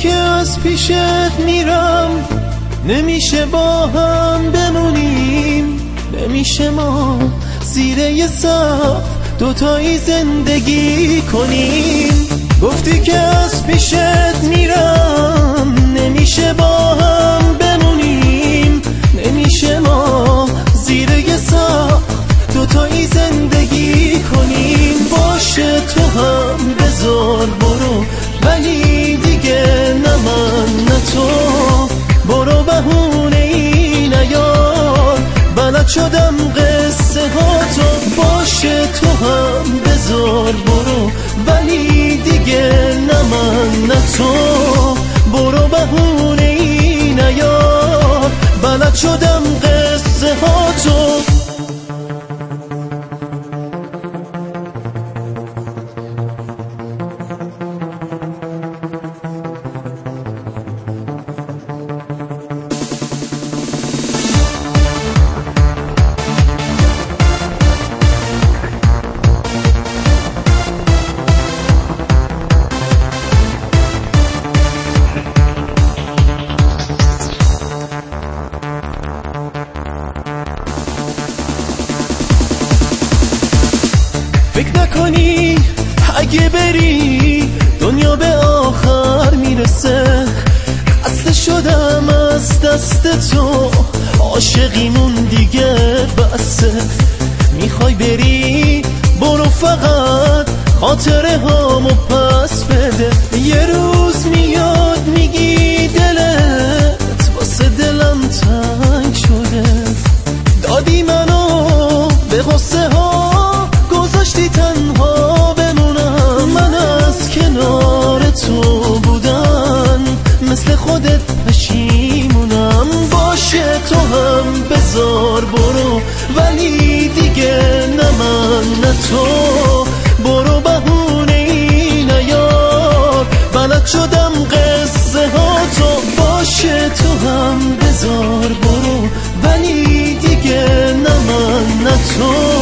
که از پیشت میرم، نمیشه با هم بمونیم، نمیشه ما زیر یه سقف دوتایی زندگی کنیم. گفتی که از پیشت میرم، نمیشه با هم بمونیم، نمیشه ما زیر یه سقف دوتایی زندگی کنیم. باشه تو هم بذار برو، ولی دیگه نه من نه تو. برو بهونه ای نیار، بلد شدم قصه ها تو. باشه تو هم بذار برو، ولی دیگه نه من نه تو. برو بهونه ای نیار، بلد شدم قصه ها تو. فکر نکنی اگه بری دنیا به آخر میرسه. خسته شدم از دست تو، عاشقیمون دیگه بسه. میخوای بری برو، فقط خاطره هامو پس بده. یه روز میاد میگی دلت واسه دلم تنگ شده. دادی منو به غصه ها، گذاشتی تنها بمونم. من از کنار تو بودن مثل خودت پشیمونم. باشه تو هم بذار برو، ولی دیگه نه من نه تو. برو بهونه ای نیار، بلد شدم قصه ها تو. باشه تو هم بذار برو، ولی دیگه نه من نه تو.